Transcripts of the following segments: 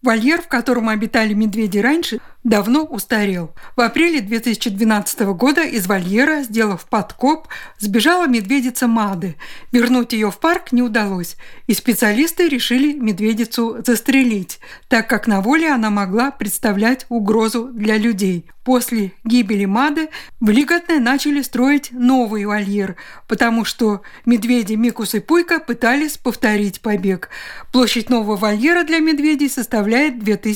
Вольер, в котором обитали медведи раньше, давно устарел. В апреле 2012 года из вольера, сделав подкоп, сбежала медведица Мады. Вернуть ее в парк не удалось, и специалисты решили медведицу застрелить, так как на воле она могла представлять угрозу для людей. После гибели Мады в Лиготне начали строить новый вольер, потому что медведи Микус и Пуйка пытались повторить побег. Площадь нового вольера для медведей составляет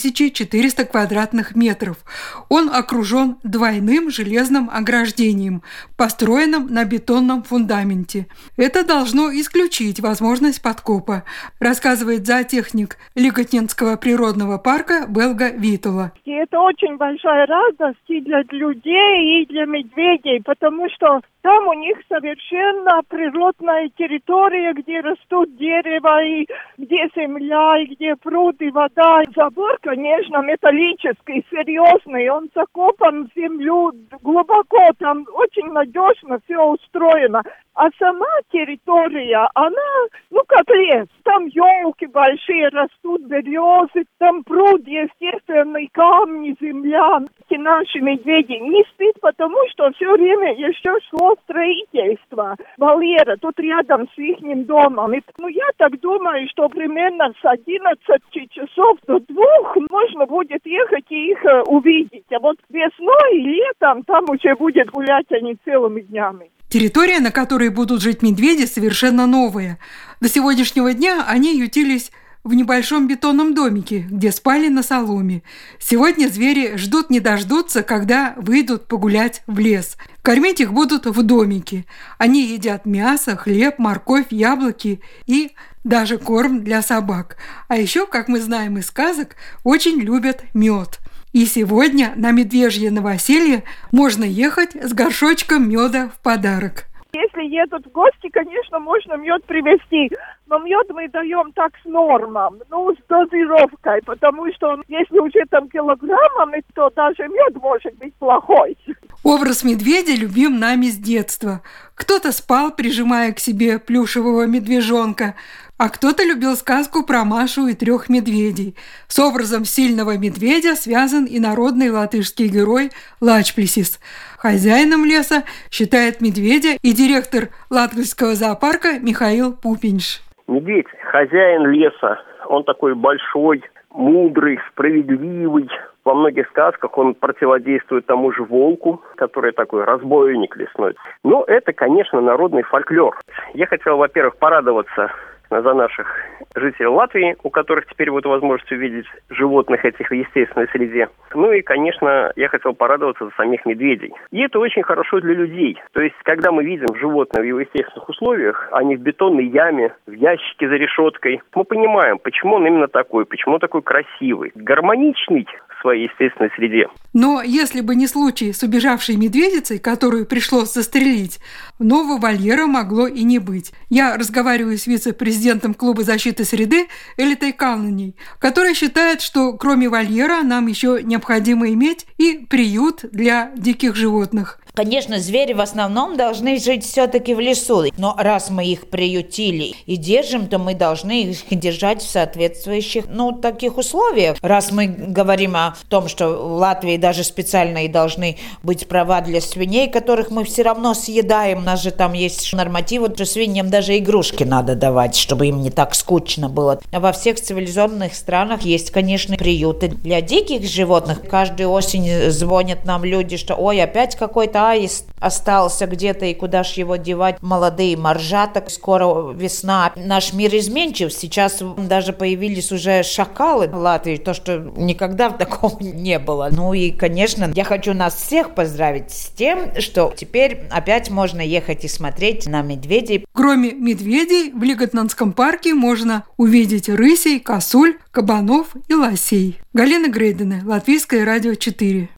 2400 квадратных метров. Он окружен двойным железным ограждением, построенным на бетонном фундаменте. Это должно исключить возможность подкопа, рассказывает зоотехник Лиготненского природного парка Белга Витула. И это очень большая радость и для людей, и для медведей, потому что там у них совершенно природная территория, где растут дерева, и где земля, и где пруд, и вода. Забор, конечно, металлический, серьезный, он закопан в землю глубоко, там очень надежно все устроено. А сама территория, она, как лес. Там елки большие растут, березы, там пруд, естественный, камни, земля. И наши медведи не спят, потому что все время еще шло строительство вольера тут рядом с их домом. И, я так думаю, что примерно с 11 часов до 2 можно будет ехать и их увидеть. А вот весной и летом там уже будет гулять они целыми днями. Территория, на которой будут жить медведи, совершенно новая. До сегодняшнего дня они ютились в небольшом бетонном домике, где спали на соломе. Сегодня звери ждут не дождутся, когда выйдут погулять в лес. Кормить их будут в домике. Они едят мясо, хлеб, морковь, яблоки и даже корм для собак. А еще, как мы знаем из сказок, очень любят мед. И сегодня на медвежье новоселье можно ехать с горшочком меда в подарок. Если едут в гости, конечно, можно мед привезти. Но мед мы даем так с нормом, с дозировкой, потому что если уже там килограммами, то даже мед может быть плохой. Образ медведя любим нами с детства. Кто-то спал, прижимая к себе плюшевого медвежонка, а кто-то любил сказку про Машу и 3 медведей. С образом сильного медведя связан и народный латышский герой Лачплесис. Хозяином леса считает медведя и директор Латгальского зоопарка Михаил Пупинш. Медведь – хозяин леса. Он такой большой, мудрый, справедливый. Во многих сказках он противодействует тому же волку, который такой разбойник лесной. Но это, конечно, народный фольклор. Я хотел, во-первых, порадоваться за наших жителей Латвии, у которых теперь будет возможность увидеть животных этих в естественной среде. И, конечно, я хотел порадоваться за самих медведей. И это очень хорошо для людей. То есть, когда мы видим животное в его естественных условиях, а не в бетонной яме, в ящике за решеткой, мы понимаем, почему он именно такой, почему он такой красивый, гармоничный в своей естественной среде. Но если бы не случай с убежавшей медведицей, которую пришлось застрелить, нового вольера могло и не быть. Я разговариваю с вице-президентом Клуба защиты среды Элитой Калниней, которая считает, что кроме вольера нам еще необходимо иметь и приют для диких животных. Конечно, звери в основном должны жить все-таки в лесу, но раз мы их приютили и держим, то мы должны их держать в соответствующих, таких условиях. Раз мы говорим о том, что в Латвии даже специально и должны быть права для свиней, которых мы все равно съедаем, у нас же там есть нормативы, что свиньям даже игрушки надо давать, чтобы им не так скучно было. А во всех цивилизованных странах есть, конечно, приюты для диких животных. Каждую осень звонят нам люди, что ой, опять какой-то аист остался где-то, и куда ж его девать? Молодые моржата, скоро весна. Наш мир изменчив. Сейчас даже появились уже шакалы в Латвии, то, что никогда такого не было. И, конечно, я хочу нас всех поздравить с тем, что теперь опять можно ехать и смотреть на медведей. Кроме медведей, в Лиготненском парке можно увидеть рысей, косуль, кабанов и лосей. Галина Грейдене, Латвийское радио 4.